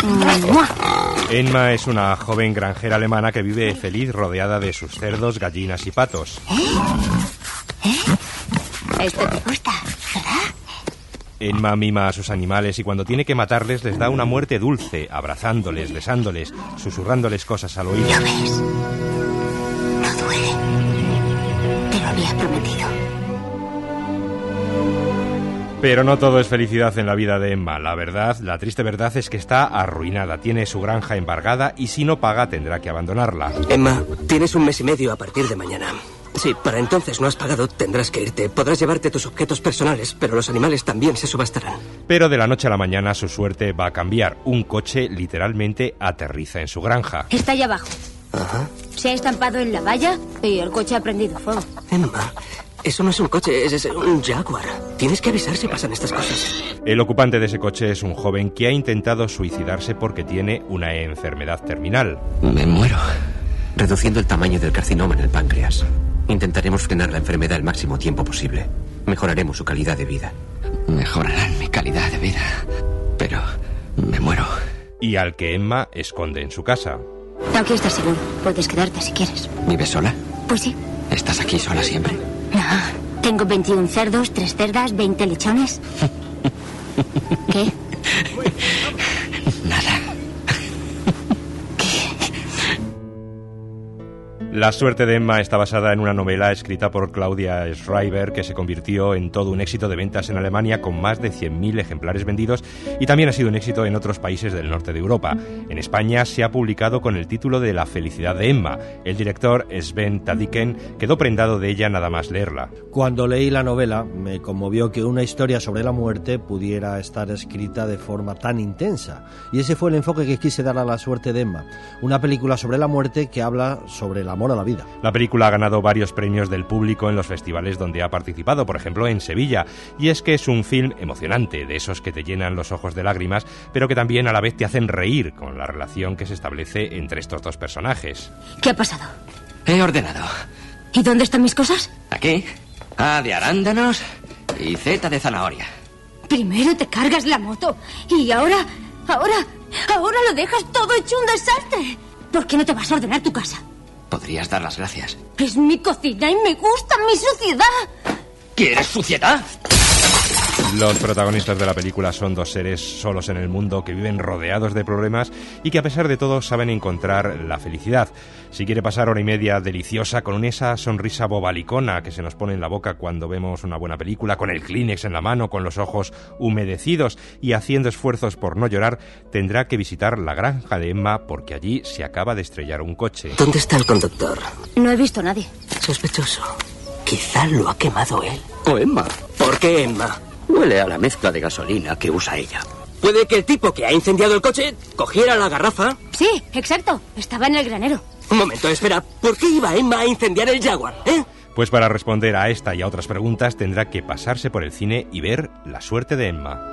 Emma es una joven granjera alemana que vive feliz rodeada de sus cerdos, gallinas y patos. Esto te gusta, ¿verdad? Emma mima a sus animales y cuando tiene que matarles les da una muerte dulce, abrazándoles, besándoles, susurrándoles cosas al oído. ¿Lo ves? No duele. Te lo había prometido. Pero no todo es felicidad en la vida de Emma. La triste verdad es que está arruinada. Tiene su granja embargada y si no paga tendrá que abandonarla. Emma, tienes 1 mes y medio a partir de mañana. Si para entonces no has pagado, tendrás que irte. Podrás llevarte tus objetos personales, pero los animales también se subastarán. Pero de la noche a la mañana su suerte va a cambiar. Un coche literalmente aterriza en su granja. Está allá abajo. Ajá. Se ha estampado en la valla y el coche ha prendido fuego. Emma, eso no es un coche, es un Jaguar. Tienes que avisar si pasan estas cosas. El ocupante de ese coche es un joven que ha intentado suicidarse porque tiene una enfermedad terminal. Me muero. Reduciendo el tamaño del carcinoma en el páncreas. Intentaremos frenar la enfermedad el máximo tiempo posible. Mejoraremos su calidad de vida. Mejorarán mi calidad de vida. Pero me muero. Y al que Emma esconde en su casa. Aquí estás seguro. Puedes quedarte si quieres. ¿Vives sola? Pues sí. ¿Estás aquí sola siempre? No. Tengo 21 cerdos, 3 cerdas, 20 lechones. ¿Qué? Nada. La suerte de Emma está basada en una novela escrita por Claudia Schreiber que se convirtió en todo un éxito de ventas en Alemania con más de 100.000 ejemplares vendidos y también ha sido un éxito en otros países del norte de Europa. En España se ha publicado con el título de La felicidad de Emma. El director Sven Tadiken quedó prendado de ella nada más leerla. Cuando leí la novela me conmovió que una historia sobre la muerte pudiera estar escrita de forma tan intensa y ese fue el enfoque que quise dar a La suerte de Emma, una película sobre la muerte que habla sobre el amor a la vida. La película ha ganado varios premios del público en los festivales donde ha participado, por ejemplo en Sevilla, y es que es un film emocionante, de esos que te llenan los ojos de lágrimas, pero que también a la vez te hacen reír con la relación que se establece entre estos dos personajes. ¿Qué ha pasado? He ordenado. ¿Y dónde están mis cosas? Aquí, A de arándanos y Z de zanahoria. Primero te cargas la moto y ahora lo dejas todo hecho un desastre. ¿Por qué no te vas a ordenar tu casa? Podrías dar las gracias. Es mi cocina y me gusta mi suciedad. ¿Quieres suciedad? Los protagonistas de la película son dos seres solos en el mundo que viven rodeados de problemas y que a pesar de todo saben encontrar la felicidad. Si quiere pasar hora y media deliciosa con esa sonrisa bobalicona que se nos pone en la boca cuando vemos una buena película, con el Kleenex en la mano, con los ojos humedecidos y haciendo esfuerzos por no llorar, tendrá que visitar la granja de Emma porque allí se acaba de estrellar un coche. ¿Dónde está el conductor? No he visto a nadie. Sospechoso. Quizá lo ha quemado él. ¿O Emma? ¿Por qué Emma? Huele a la mezcla de gasolina que usa ella. Puede que el tipo que ha incendiado el coche cogiera la garrafa. Sí, exacto. Estaba en el granero. Un momento, espera. ¿Por qué iba Emma a incendiar el Jaguar, Pues para responder a esta y a otras preguntas tendrá que pasarse por el cine y ver La suerte de Emma.